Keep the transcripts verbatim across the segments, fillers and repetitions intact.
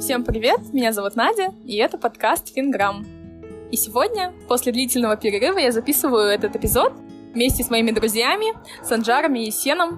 Всем привет, меня зовут Надя, и это подкаст Финграм. И сегодня, после длительного перерыва, я записываю этот эпизод вместе с моими друзьями Санжаром и Есеном.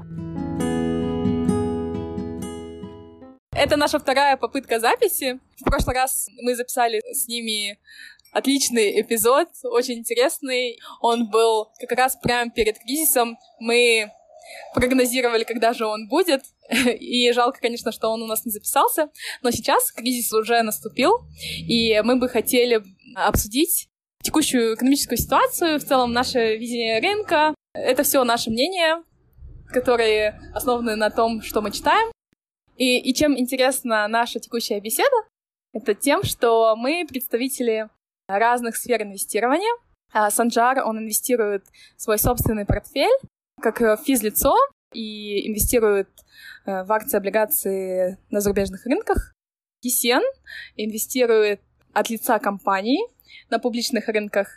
Это наша вторая попытка записи. В прошлый раз мы записали с ними отличный эпизод, очень интересный. Он был как раз прямо перед кризисом. Мы прогнозировали, когда же он будет. И жалко, конечно, что он у нас не записался. Но сейчас кризис уже наступил, и мы бы хотели обсудить текущую экономическую ситуацию, в целом наше видение рынка. Это все наше мнение, которые основаны на том, что мы читаем. И, и чем интересна наша текущая беседа, это тем, что мы представители разных сфер инвестирования. Санжар, он инвестирует в свой собственный портфель как физлицо и инвестирует в акции, облигации на зарубежных рынках. Есен инвестирует от лица компаний на публичных рынках.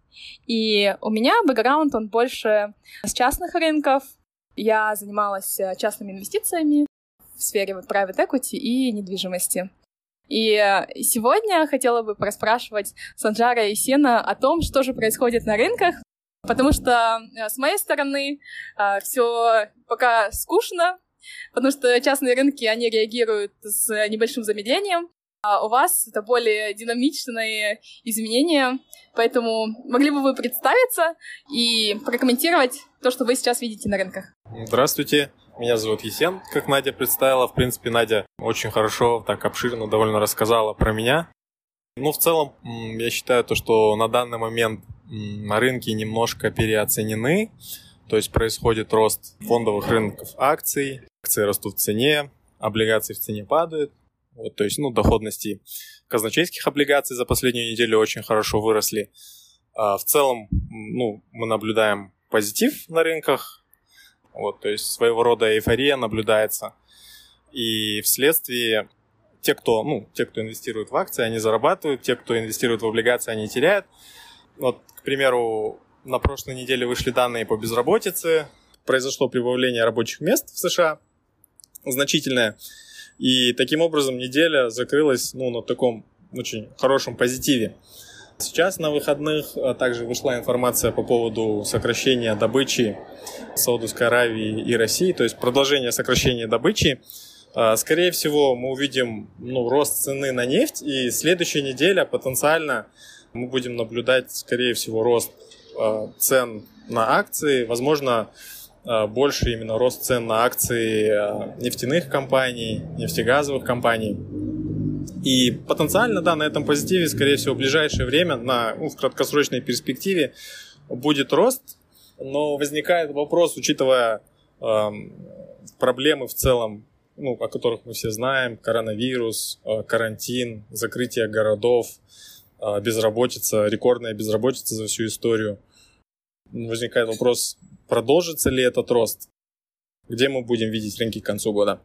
И у меня бэкграунд, он больше с частных рынков. Я занималась частными инвестициями в сфере вот private equity и недвижимости. И сегодня хотела бы пораспрашивать Санжара и Есена о том, что же происходит на рынках, потому что с моей стороны все пока скучно, потому что частные рынки, они реагируют с небольшим замедлением, а у вас это более динамичные изменения, поэтому могли бы вы представиться и прокомментировать то, что вы сейчас видите на рынках? Здравствуйте, меня зовут Есен, как Надя представила. В принципе, Надя очень хорошо, так обширно довольно рассказала про меня. Ну, в целом, я считаю то, что на данный момент на рынке немножко переоценены, то есть происходит рост фондовых рынков акций, акции растут в цене, облигации в цене падают. Вот, то есть, ну, доходности казначейских облигаций за последнюю неделю очень хорошо выросли. А в целом, ну, мы наблюдаем позитив на рынках, вот, то есть своего рода эйфория наблюдается. И вследствие те, кто, ну, те, кто инвестирует в акции, они зарабатывают, те, кто инвестирует в облигации, они теряют. Вот, к примеру, на прошлой неделе вышли данные по безработице, произошло прибавление рабочих мест в США значительное. И таким образом неделя закрылась, ну, на таком очень хорошем позитиве. Сейчас на выходных также вышла информация по поводу сокращения добычи Саудовской Аравии и России, то есть продолжение сокращения добычи. Скорее всего, мы увидим, ну, рост цены на нефть, и следующая неделя потенциально мы будем наблюдать, скорее всего, рост цен на акции, возможно, больше именно рост цен на акции нефтяных компаний, нефтегазовых компаний. И потенциально, да, на этом позитиве, скорее всего, в ближайшее время, на, ну, в краткосрочной перспективе будет рост, но возникает вопрос, учитывая э, проблемы в целом, ну, о которых мы все знаем, коронавирус, э, карантин, закрытие городов, э, безработица, рекордная безработица за всю историю. Возникает вопрос, продолжится ли этот рост, где мы будем видеть рынки к концу года.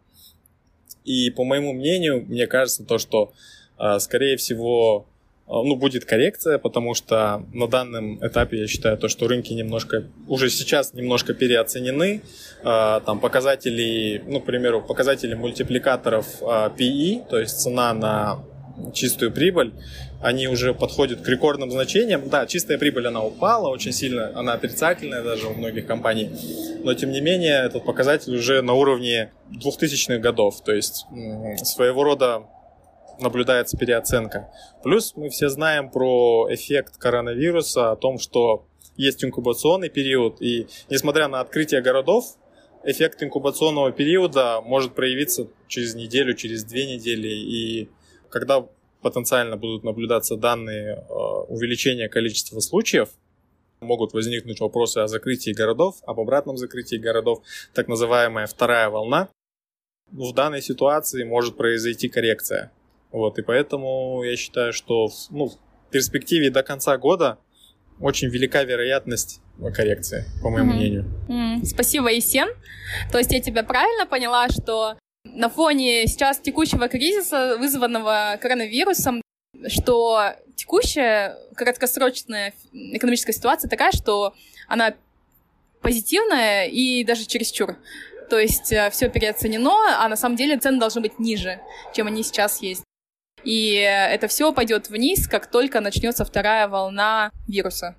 И по моему мнению, мне кажется, то, что, э, скорее всего, э, ну, будет коррекция, потому что на данном этапе я считаю, то, что рынки немножко, уже сейчас немножко переоценены. Э, там показатели, ну, к примеру, показатели мультипликаторов э, пи и, то есть цена на чистую прибыль, они уже подходят к рекордным значениям. Да, чистая прибыль, она упала очень сильно, она отрицательная даже у многих компаний, но тем не менее этот показатель уже на уровне двухтысячных годов, то есть своего рода наблюдается переоценка. Плюс мы все знаем про эффект коронавируса, о том, что есть инкубационный период, и несмотря на открытие городов, эффект инкубационного периода может проявиться через неделю, через две недели, и когда потенциально будут наблюдаться данные э, увеличения количества случаев, могут возникнуть вопросы о закрытии городов, об обратном закрытии городов, так называемая вторая волна. В данной ситуации может произойти коррекция. Вот, и поэтому я считаю, что, ну, в перспективе до конца года очень велика вероятность коррекции, по моему mm-hmm. мнению. Mm-hmm. Спасибо, Есен. То есть я тебя правильно поняла, что на фоне сейчас текущего кризиса, вызванного коронавирусом, что текущая краткосрочная экономическая ситуация такая, что она позитивная и даже чересчур. То есть все переоценено, а на самом деле цены должны быть ниже, чем они сейчас есть. и это все пойдет вниз, как только начнется вторая волна вируса.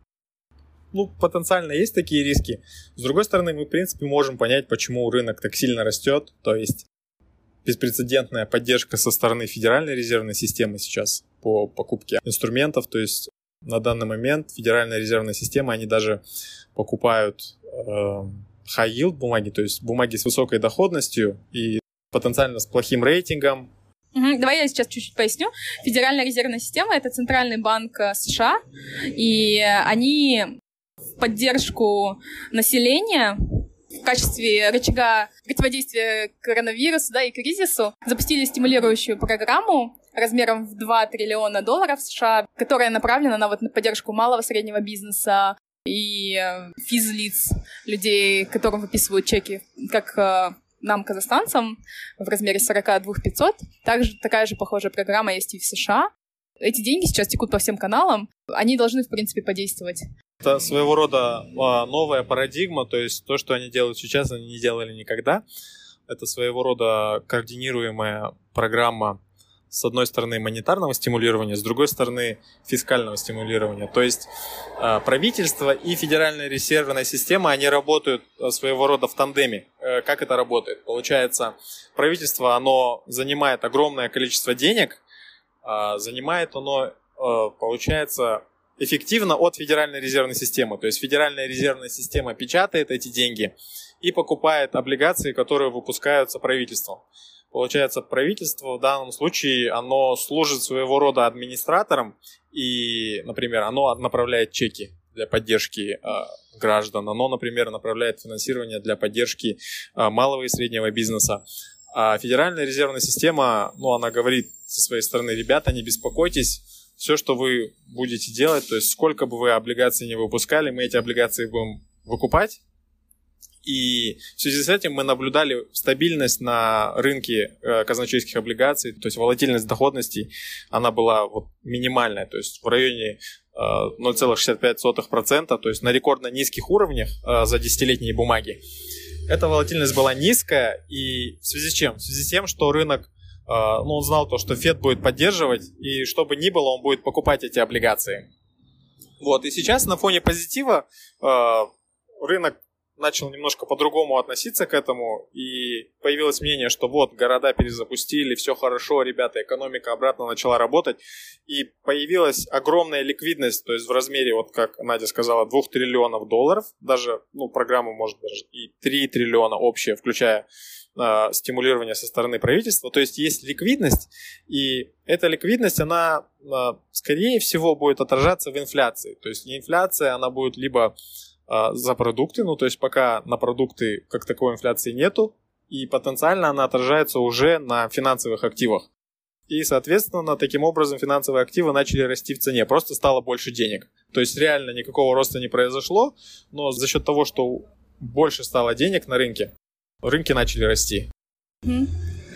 Ну, потенциально есть такие риски. С другой стороны, мы, в принципе, можем понять, почему рынок так сильно растет. То есть беспрецедентная поддержка со стороны Федеральной резервной системы сейчас по покупке инструментов. То есть на данный момент Федеральная резервная система, они даже покупают э, high-yield бумаги, то есть бумаги с высокой доходностью и потенциально с плохим рейтингом. Угу. Давай я сейчас чуть-чуть поясню. Федеральная резервная система — это центральный банк США, и они в поддержку населения в качестве рычага противодействия коронавирусу, да, и кризису запустили стимулирующую программу размером в два триллиона долларов США, которая направлена на, вот, на поддержку малого среднего бизнеса и физлиц, людей, которым выписывают чеки, как нам, казахстанцам, в размере сорок два тысячи пятьсот. Также такая же похожая программа есть и в США. Эти деньги сейчас текут по всем каналам. Они должны, в принципе, подействовать. Это своего рода а, новая парадигма, то есть то, что они делают сейчас, они не делали никогда. Это своего рода координируемая программа, с одной стороны, монетарного стимулирования, с другой стороны, фискального стимулирования. То есть а, правительство и Федеральная резервная система, они работают а, своего рода в тандеме. А, как это работает? Получается, правительство, оно занимает огромное количество денег, а, занимает оно, а, получается, эффективно от Федеральной резервной системы. То есть Федеральная резервная система печатает эти деньги и покупает облигации, которые выпускаются правительством. Получается, правительство в данном случае, оно служит своего рода администратором и, например, оно направляет чеки для поддержки э, граждан, оно, например, направляет финансирование для поддержки э, малого и среднего бизнеса. А Федеральная резервная система, ну, она говорит со своей стороны: ребята, не беспокойтесь, все, что вы будете делать, то есть сколько бы вы облигаций не выпускали, мы эти облигации будем выкупать. И в связи с этим мы наблюдали стабильность на рынке казначейских облигаций, то есть волатильность доходностей, она была вот минимальная, то есть в районе ноль целых шестьдесят пять сотых процента, то есть на рекордно низких уровнях за десятилетние бумаги. Эта волатильность была низкая, и в связи с чем? В связи с тем, что рынок, ну, он знал то, что Фед будет поддерживать, и что бы ни было, он будет покупать эти облигации. Вот, и сейчас на фоне позитива рынок начал немножко по-другому относиться к этому, и появилось мнение, что вот, города перезапустили, все хорошо, ребята, экономика обратно начала работать, и появилась огромная ликвидность, то есть в размере, вот как Надя сказала, двух триллионов долларов, даже, ну, программа может даже и три триллиона общая, включая э, стимулирование со стороны правительства, то есть есть ликвидность, и эта ликвидность, она, э, скорее всего, будет отражаться в инфляции, то есть инфляция, она будет либо за продукты, ну то есть пока на продукты как таковой инфляции нету, и потенциально она отражается уже на финансовых активах. И, соответственно, таким образом финансовые активы начали расти в цене, просто стало больше денег. То есть реально никакого роста не произошло, но за счет того, что больше стало денег на рынке, рынки начали расти. Mm-hmm.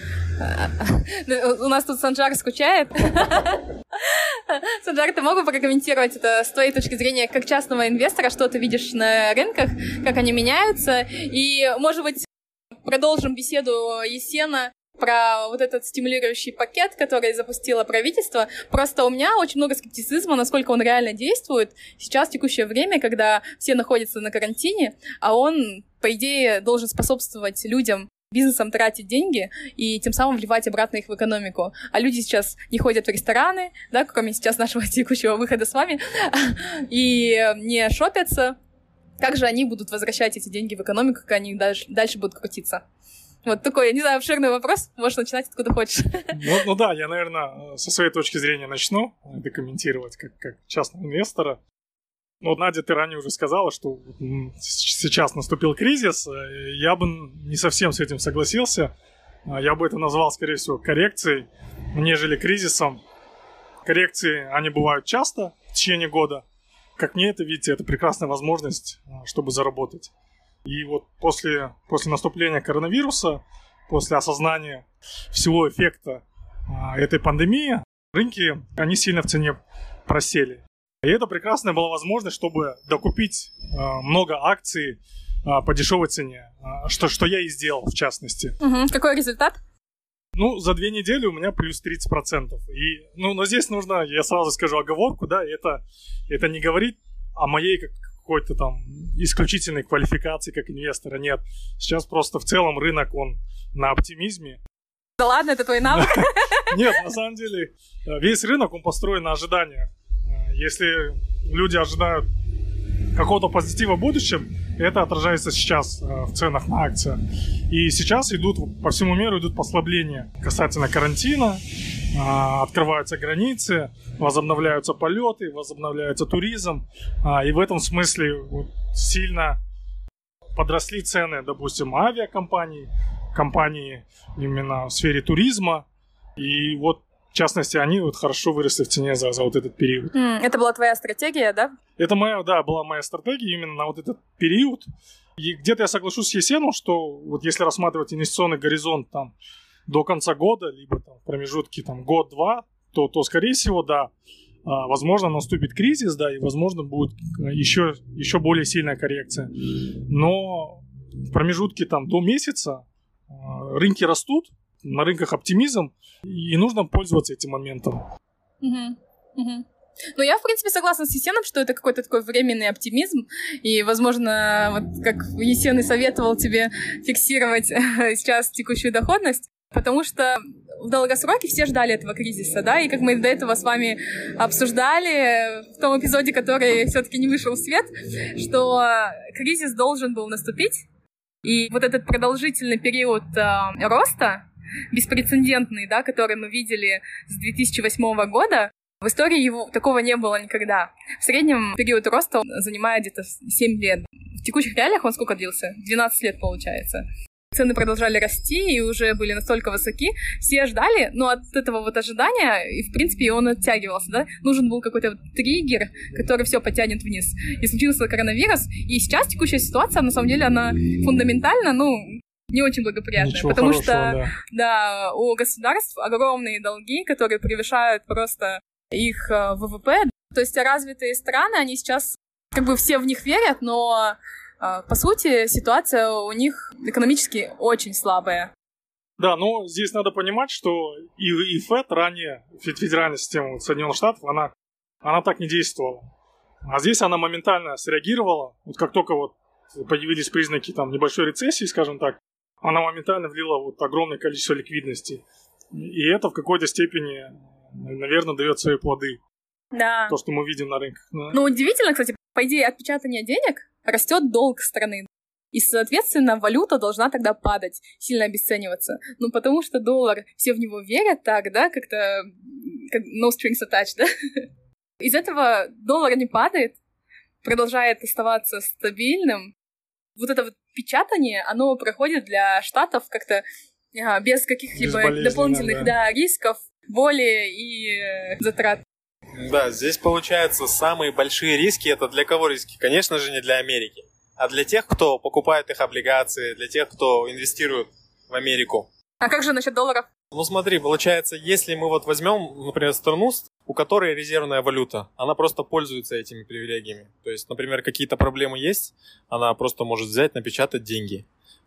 У нас тут Санжар скучает. Санжар, ты мог бы прокомментировать это с твоей точки зрения как частного инвестора, что ты видишь на рынках, как они меняются? И, может быть, продолжим беседу Есена про вот этот стимулирующий пакет, который запустило правительство. Просто у меня очень много скептицизма, насколько он реально действует сейчас, в текущее время, когда все находятся на карантине, а он, по идее, должен способствовать людям, бизнесом тратить деньги и тем самым вливать обратно их в экономику. А люди сейчас не ходят в рестораны, да, кроме сейчас нашего текущего выхода с вами, и не шопятся. Как же они будут возвращать эти деньги в экономику, как они дальше, дальше будут крутиться? Вот такой, я не знаю, обширный вопрос. Можешь начинать откуда хочешь. Ну, ну да, я, наверное, со своей точки зрения начну докомментировать как, как частного инвестора. Ну, вот, Надя, ты ранее уже сказала, что сейчас наступил кризис. Я бы не совсем с этим согласился. Я бы это назвал, скорее всего, коррекцией, нежели кризисом. Коррекции, они бывают часто в течение года. Как мне это, видите, это прекрасная возможность, чтобы заработать. И вот после, после наступления коронавируса, после осознания всего эффекта этой пандемии, рынки, они сильно в цене просели. И это прекрасная была возможность, чтобы докупить э, много акций э, по дешевой цене, э, что, что я и сделал в частности. Угу. Какой результат? Ну, за две недели у меня плюс тридцать процентов. И, ну, но здесь нужно, я сразу скажу оговорку, да, это, это не говорит о моей как, какой-то там исключительной квалификации как инвестора, нет. Сейчас просто в целом рынок, он на оптимизме. Да ладно, это твой навык? Нет, на самом деле, весь рынок, он построен на ожиданиях. Если люди ожидают какого-то позитива в будущем, это отражается сейчас в ценах на акции. И сейчас идут, по всему миру идут послабления касательно карантина, открываются границы, возобновляются полеты, возобновляется туризм. И в этом смысле сильно подросли цены, допустим, авиакомпаний, компании именно в сфере туризма. И вот, в частности, они вот хорошо выросли в цене за, за вот этот период. Mm, это была твоя стратегия, да? Это моя, да, была моя стратегия именно на вот этот период. И где-то я соглашусь с Есеном, что вот если рассматривать инвестиционный горизонт там до конца года, либо там в промежутке там год-два, то, то, скорее всего, да, возможно, наступит кризис, да, и, возможно, будет еще, еще более сильная коррекция. Но в промежутке там до месяца рынки растут, на рынках оптимизм, и нужно пользоваться этим моментом. Угу, угу. Ну, я, в принципе, согласна с Есеном, что это какой-то такой временный оптимизм, и, возможно, вот как Есен и советовал тебе фиксировать сейчас текущую доходность, потому что в долгосроке все ждали этого кризиса, да, и как мы до этого с вами обсуждали в том эпизоде, который все-таки не вышел в свет, что кризис должен был наступить, и вот этот продолжительный период э, роста, беспрецедентный, да, который мы видели с две тысячи восьмого года, в истории его такого не было никогда. В среднем период роста занимает где-то семь лет. В текущих реалиях он сколько длился? двенадцать лет, получается. Цены продолжали расти и уже были настолько высоки. Все ждали, но от этого вот ожидания, и в принципе он оттягивался, да? Нужен был какой-то вот триггер, который все потянет вниз. И случился коронавирус. И сейчас текущая ситуация, на самом деле, она фундаментально, ну, не очень благоприятная. Ничего потому хорошего, что, да. да, у государств огромные долги, которые превышают просто их ВВП. То есть развитые страны, они сейчас, как бы все в них верят, но по сути ситуация у них экономически очень слабая. Да, но здесь надо понимать, что и, и ФЭД ранее, федеральная система Соединенных Штатов, она, она так не действовала. А здесь она моментально среагировала. Вот как только вот появились признаки там небольшой рецессии, скажем так, она моментально влила вот огромное количество ликвидности. И это в какой-то степени, наверное, дает свои плоды. Да. То, что мы видим на рынках. Да. Ну, удивительно, кстати, по идее, от печатания денег растет долг страны. И, соответственно, валюта должна тогда падать, сильно обесцениваться. Ну, потому что доллар, все в него верят так, да, как-то как no strings attached, да? Из этого доллар не падает, продолжает оставаться стабильным. Вот это вот печатание, оно проходит для Штатов как-то а, без каких-либо дополнительных да. Да, рисков, боли и э, затрат. Да, здесь получается самые большие риски. Это для кого риски? Конечно же, не для Америки, а для тех, кто покупает их облигации, для тех, кто инвестирует в Америку. А как же насчет долларов? Ну смотри, получается, если мы вот возьмем, например, страну, у которой резервная валюта, она просто пользуется этими привилегиями. То есть, например, какие-то проблемы есть, она просто может взять, напечатать деньги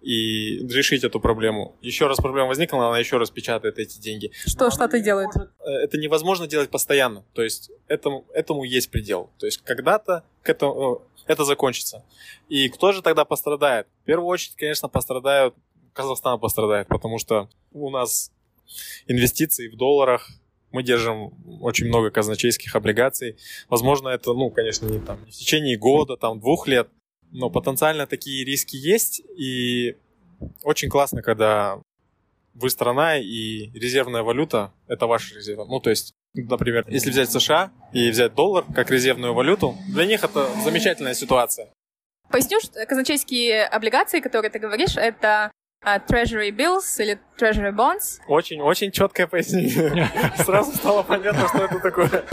и решить эту проблему. Еще раз проблема возникла, она еще раз печатает эти деньги. Что Штаты делают? Это невозможно делать постоянно. То есть этому, этому есть предел. То есть когда-то к этому, это закончится. И кто же тогда пострадает? В первую очередь, конечно, пострадают, Казахстан пострадает, потому что у нас инвестиции в долларах, мы держим очень много казначейских облигаций. Возможно, это, ну, конечно, не, там, не в течение года, там, двух лет, но потенциально такие риски есть, и очень классно, когда вы страна, и резервная валюта – это ваша резерва. Ну, то есть, например, если взять США и взять доллар как резервную валюту, для них это замечательная ситуация. Поясню, что казначейские облигации, которые ты говоришь, это Uh, treasury bills или treasury bonds. Очень-очень четкое пояснение. Сразу стало понятно, что это такое.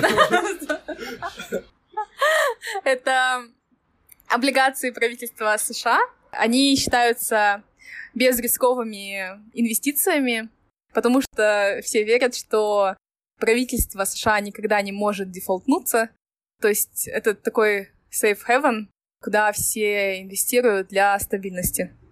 Это облигации правительства США. Они считаются безрисковыми инвестициями, потому что все верят, что правительство США никогда не может дефолтнуться. То есть это такой safe haven, куда все инвестируют для стабильности.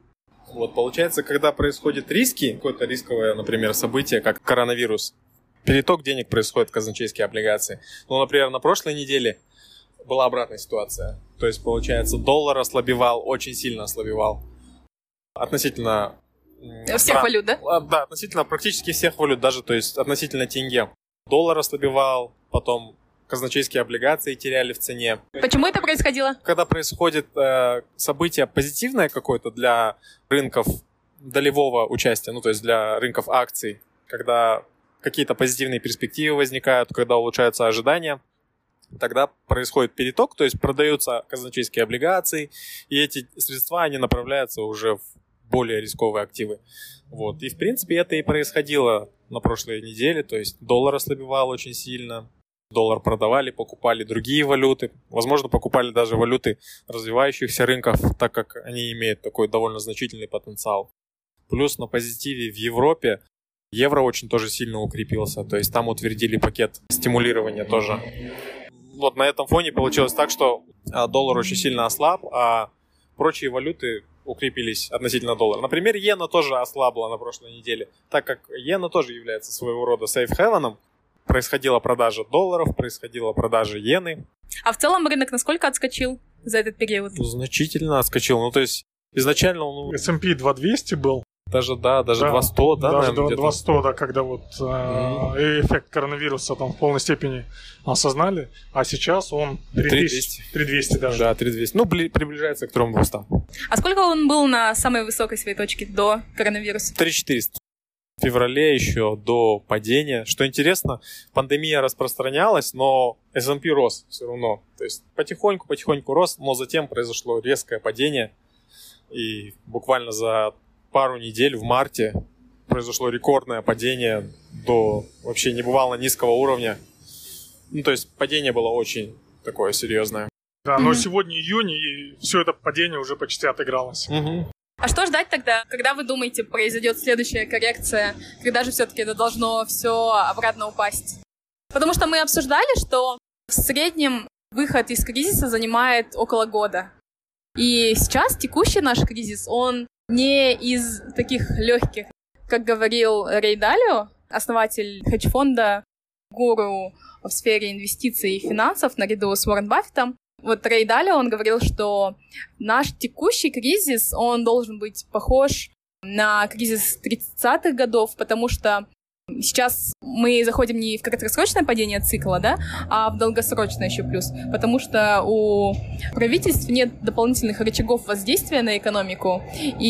Вот, получается, когда происходят риски, какое-то рисковое, например, событие, как коронавирус, переток денег происходит в казначейские облигации. Ну, например, на прошлой неделе была обратная ситуация. То есть, получается, доллар ослабевал, очень сильно ослабевал. Относительно... Всех стран, валют, да? Да, относительно практически всех валют, даже, то есть, относительно тенге. Доллар ослабевал, потом казначейские облигации теряли в цене. Почему это происходило? Когда происходит э, событие позитивное какое-то для рынков долевого участия, ну, то есть для рынков акций, когда какие-то позитивные перспективы возникают, когда улучшаются ожидания, тогда происходит переток, то есть продаются казначейские облигации, и эти средства, они направляются уже в более рисковые активы. Вот. И, в принципе, это и происходило на прошлой неделе, то есть доллар ослабевал очень сильно, доллар продавали, покупали другие валюты, возможно, покупали даже валюты развивающихся рынков, так как они имеют такой довольно значительный потенциал. Плюс на позитиве в Европе евро очень тоже сильно укрепился, то есть там утвердили пакет стимулирования тоже. Вот на этом фоне получилось так, что доллар очень сильно ослаб, а прочие валюты укрепились относительно доллара. Например, иена тоже ослабла на прошлой неделе, так как иена тоже является своего рода сейф-хевеном. Происходила продажа долларов, происходила продажа иены. А в целом рынок насколько отскочил за этот период? Значительно отскочил. Ну, то есть, изначально он... эс энд пи два тысячи двести был. Даже, да, даже да, два тысячи сто, да, даже наверное, два тысячи сто, да, когда вот э, mm-hmm. эффект коронавируса там в полной степени осознали, а сейчас он три тысячи двести. три тысячи двести даже. Да, три тысячи двести. Ну, бли- приближается к трем двухстам. А сколько он был на самой высокой своей точке до коронавируса? три тысячи четыреста. В феврале еще до падения. Что интересно, пандемия распространялась, но эс энд пи рос все равно. То есть потихоньку-потихоньку рос, но затем произошло резкое падение. И буквально за пару недель в марте произошло рекордное падение до вообще небывало низкого уровня. Ну, то есть падение было очень такое серьезное. Да, но mm-hmm. сегодня июнь, и все это падение уже почти отыгралось. Mm-hmm. А что ждать тогда? Когда вы думаете, произойдет следующая коррекция? Когда же все-таки это должно все обратно упасть? Потому что мы обсуждали, что в среднем выход из кризиса занимает около года. И сейчас текущий наш кризис, он не из таких легких. Как говорил Рэй Далио, основатель хедж-фонда, гуру в сфере инвестиций и финансов наряду с Уоррен Баффетом, вот Рэй Далио, он говорил, что наш текущий кризис, он должен быть похож на кризис тридцатых годов, потому что сейчас мы заходим не в краткосрочное падение цикла, да, а в долгосрочное еще плюс, потому что у правительств нет дополнительных рычагов воздействия на экономику,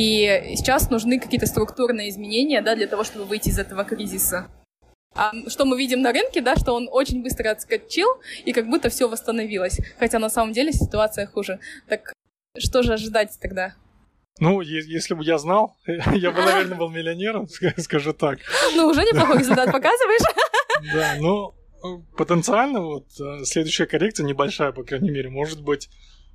и сейчас нужны какие-то структурные изменения, да, для того, чтобы выйти из этого кризиса. А что мы видим на рынке, да, что он очень быстро отскочил, и как будто все восстановилось, хотя на самом деле ситуация хуже. Так что же ожидать тогда? Ну, если бы я знал, я бы, наверное, был миллионером, скажу так. Ну, уже неплохой результат показываешь. Да, ну, потенциально вот следующая коррекция, небольшая, по крайней мере, может быть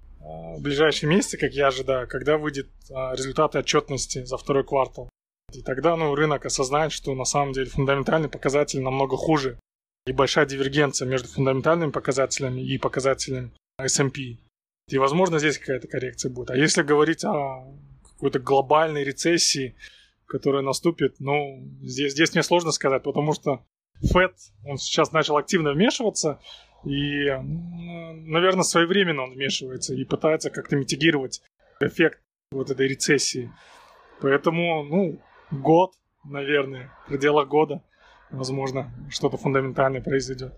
в ближайшие месяцы, как я ожидаю, когда выйдут результаты отчетности за второй квартал. И тогда, ну, рынок осознает, что на самом деле фундаментальные показатели намного хуже. И большая дивергенция между фундаментальными показателями и показателями эс энд пи. И, возможно, здесь какая-то коррекция будет. А если говорить о какой-то глобальной рецессии, которая наступит, ну, здесь, здесь мне сложно сказать, потому что Фед, он сейчас начал активно вмешиваться, и, наверное, своевременно он вмешивается и пытается как-то митигировать эффект вот этой рецессии. Поэтому, ну, год, наверное, в пределах года, возможно, что-то фундаментальное произойдет.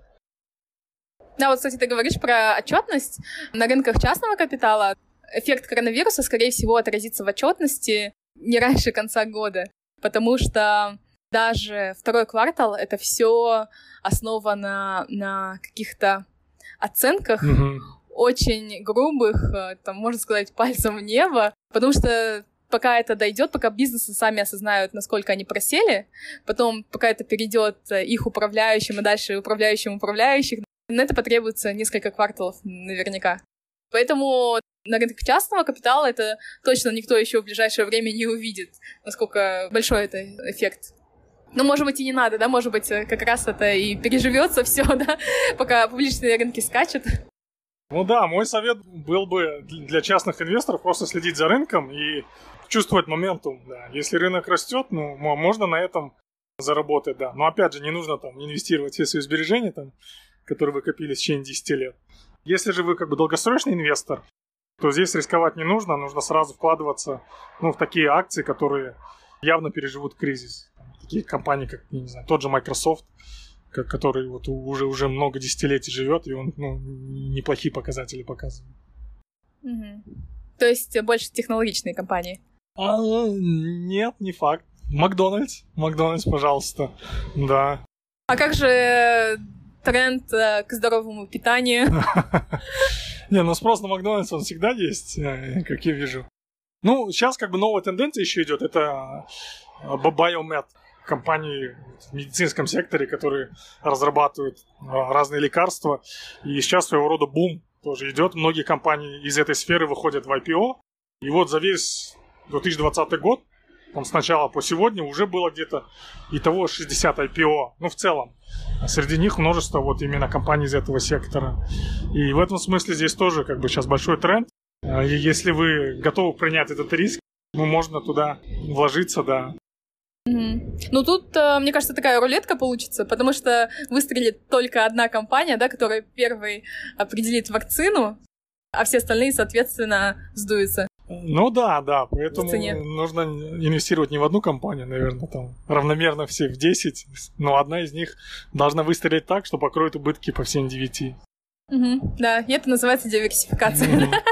Да, вот, кстати, ты говоришь про отчетность. На рынках частного капитала эффект коронавируса, скорее всего, отразится в отчетности не раньше конца года, потому что даже второй квартал — это все основано на каких-то оценках mm-hmm. очень грубых, там, можно сказать, пальцем в небо, потому что пока это дойдет, пока бизнесы сами осознают, насколько они просели, потом пока это перейдет их управляющим и дальше управляющим управляющих, на это потребуется несколько кварталов наверняка. Поэтому на рынке частного капитала это точно никто еще в ближайшее время не увидит, насколько большой это эффект. Ну, может быть, и не надо, да, может быть, как раз это и переживется все, да, пока публичные рынки скачут. Ну да, мой совет был бы для частных инвесторов просто следить за рынком и чувствовать моментум, да. Если рынок растет, ну, можно на этом заработать, да. Но опять же, не нужно там инвестировать все свои сбережения, там, которые вы копили в течение десяти лет. Если же вы как бы долгосрочный инвестор, то здесь рисковать не нужно, нужно сразу вкладываться, ну, в такие акции, которые явно переживут кризис. Такие компании, как, не знаю, тот же Microsoft, который вот уже, уже много десятилетий живет, и он, ну, неплохие показатели показывает. Угу. То есть больше технологичные компании? А, нет, не факт. Макдональдс. Макдональдс, пожалуйста. Да. А как же тренд к здоровому питанию? Не, ну спрос на Макдональдс, он всегда есть, как я вижу. Ну, сейчас как бы новая тенденция еще идет. Это Biomed, компании в медицинском секторе, которые разрабатывают разные лекарства. И сейчас своего рода бум тоже идет. Многие компании из этой сферы выходят в ай пи о. И вот за весь две тысячи двадцатый год, там с начала по сегодня, уже было где-то итого шестьдесят ай пи о. Ну, в целом. А среди них множество вот именно компаний из этого сектора. И в этом смысле здесь тоже как бы сейчас большой тренд. И если вы готовы принять этот риск, ну, можно туда вложиться, да. Угу. Ну, тут, мне кажется, такая рулетка получится, потому что выстрелит только одна компания, да, которая первой определит вакцину, а все остальные, соответственно, сдуются. Ну да, да, поэтому нужно инвестировать не в одну компанию, наверное, там равномерно все в десять, но одна из них должна выстрелить так, что покроет убытки по всем девяти. Угу, да, и это называется диверсификация.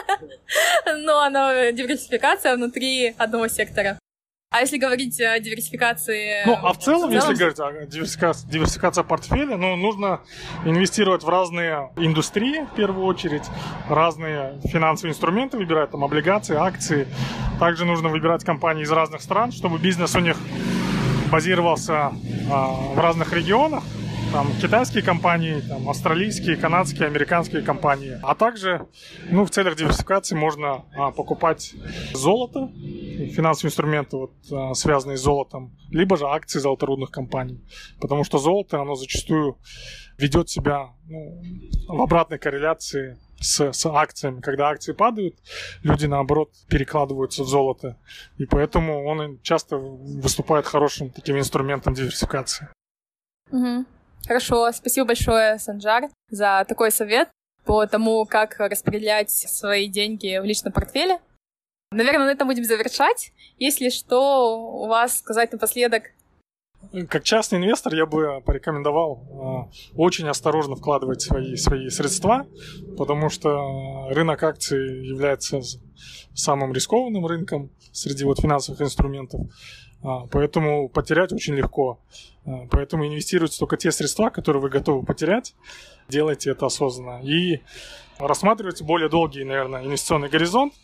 Но она диверсификация внутри одного сектора. А если говорить о диверсификации... Ну, а в целом, в целом... если говорить о диверсификации, диверсификация портфеля, ну, нужно инвестировать в разные индустрии, в первую очередь, разные финансовые инструменты выбирать, там, облигации, акции. Также нужно выбирать компании из разных стран, чтобы бизнес у них базировался а, в разных регионах. Там китайские компании, там, австралийские, канадские, американские компании. А также, ну, в целях диверсификации можно а, покупать золото, финансовые инструменты, вот, а, связанные с золотом, либо же акции золоторудных компаний. Потому что золото, оно зачастую ведет себя, ну, в обратной корреляции с, с акциями. Когда акции падают, люди, наоборот, перекладываются в золото. И поэтому он часто выступает хорошим таким инструментом диверсификации. Угу. Хорошо, спасибо большое, Санжар, за такой совет по тому, как распределять свои деньги в личном портфеле. Наверное, на этом будем завершать. Если что, у вас сказать напоследок? Как частный инвестор я бы порекомендовал э, очень осторожно вкладывать свои, свои средства, потому что рынок акций является самым рискованным рынком среди вот финансовых инструментов. Поэтому потерять очень легко. Поэтому инвестируйте только те средства, которые вы готовы потерять. Делайте это осознанно. И рассматривайте более долгий, наверное, инвестиционный горизонт.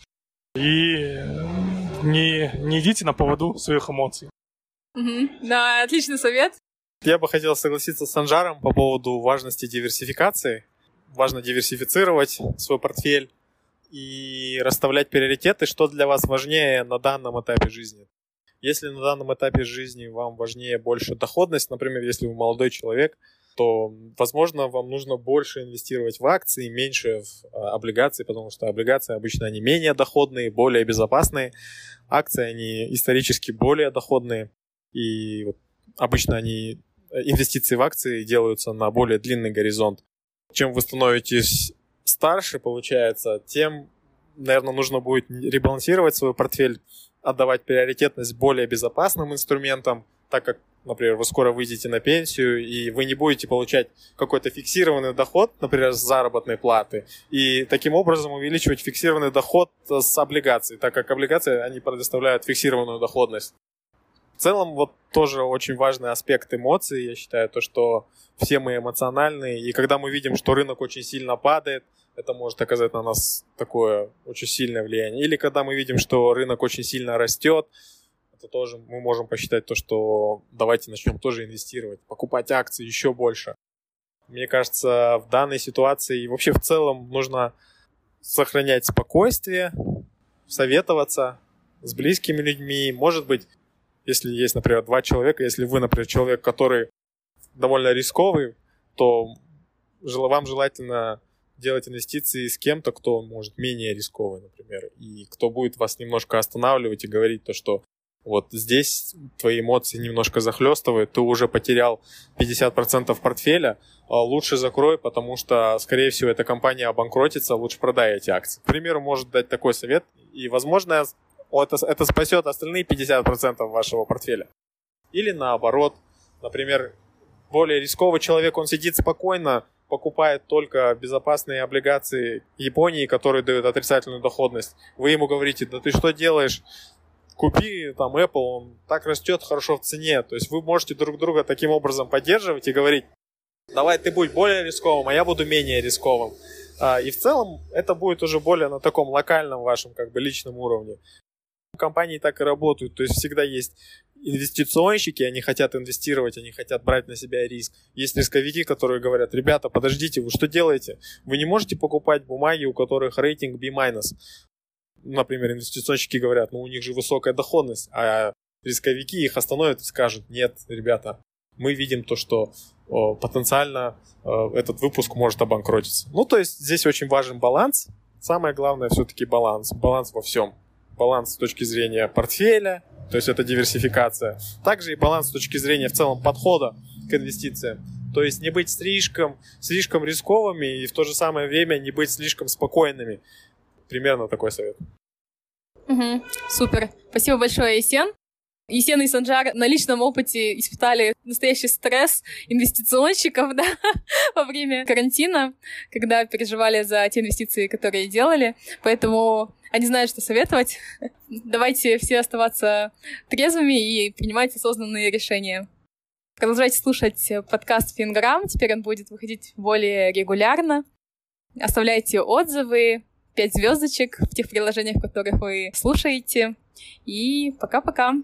И не, не идите на поводу своих эмоций. Угу. Да, отличный совет. Я бы хотел согласиться с Санжаром по поводу важности диверсификации. Важно диверсифицировать свой портфель и расставлять приоритеты, что для вас важнее на данном этапе жизни. Если на данном этапе жизни вам важнее больше доходность, например, если вы молодой человек, то, возможно, вам нужно больше инвестировать в акции, меньше в облигации, потому что облигации обычно они менее доходные, более безопасные. Акции, они исторически более доходные. И вот обычно они, инвестиции в акции делаются на более длинный горизонт. Чем вы становитесь старше, получается, тем, наверное, нужно будет ребалансировать свой портфель, отдавать приоритетность более безопасным инструментам, так как, например, вы скоро выйдете на пенсию, и вы не будете получать какой-то фиксированный доход, например, с заработной платы, и таким образом увеличивать фиксированный доход с облигаций, так как облигации, они предоставляют фиксированную доходность. В целом, вот тоже очень важный аспект эмоций, я считаю, то, что все мы эмоциональные, и когда мы видим, что рынок очень сильно падает, это может оказать на нас такое очень сильное влияние. Или когда мы видим, что рынок очень сильно растет, это тоже мы можем посчитать то, что давайте начнем тоже инвестировать, покупать акции еще больше. Мне кажется, в данной ситуации и вообще в целом нужно сохранять спокойствие, советоваться с близкими людьми. Может быть, если есть, например, два человека, если вы, например, человек, который довольно рисковый, то вам желательно делать инвестиции с кем-то, кто может менее рисковый, например, и кто будет вас немножко останавливать и говорить то, что вот здесь твои эмоции немножко захлестывают, ты уже потерял пятьдесят процентов портфеля, лучше закрой, потому что, скорее всего, эта компания обанкротится, лучше продай эти акции. К примеру, может дать такой совет, и, возможно, это, это спасет остальные пятьдесят процентов вашего портфеля. Или наоборот, например, более рисковый человек, он сидит спокойно, покупает только безопасные облигации Японии, которые дают отрицательную доходность. Вы ему говорите, да ты что делаешь? Купи там Apple, он так растет хорошо в цене. То есть вы можете друг друга таким образом поддерживать и говорить, давай ты будь более рисковым, а я буду менее рисковым. И в целом это будет уже более на таком локальном вашем как бы личном уровне. Компании так и работают, то есть всегда есть инвестиционщики, они хотят инвестировать, они хотят брать на себя риск. Есть рисковики, которые говорят, ребята, подождите, вы что делаете? Вы не можете покупать бумаги, у которых рейтинг би минус. Например, инвестиционщики говорят, ну у них же высокая доходность, а рисковики их остановят и скажут, нет, ребята, мы видим то, что о, потенциально о, этот выпуск может обанкротиться. Ну, то есть здесь очень важен баланс. Самое главное все-таки баланс. Баланс во всем. Баланс с точки зрения портфеля, то есть это диверсификация. Также и баланс с точки зрения в целом подхода к инвестициям. То есть не быть слишком, слишком рисковыми и в то же самое время не быть слишком спокойными. Примерно такой совет. Угу, супер. Спасибо большое, Есен. Есен и Санжар на личном опыте испытали настоящий стресс инвестиционщиков, да, во время карантина, когда переживали за те инвестиции, которые делали. Поэтому они знают, что советовать. Давайте все оставаться трезвыми и принимать осознанные решения. Продолжайте слушать подкаст Финграм. Теперь он будет выходить более регулярно. Оставляйте отзывы, пять звездочек в тех приложениях, в которых вы слушаете. И пока-пока.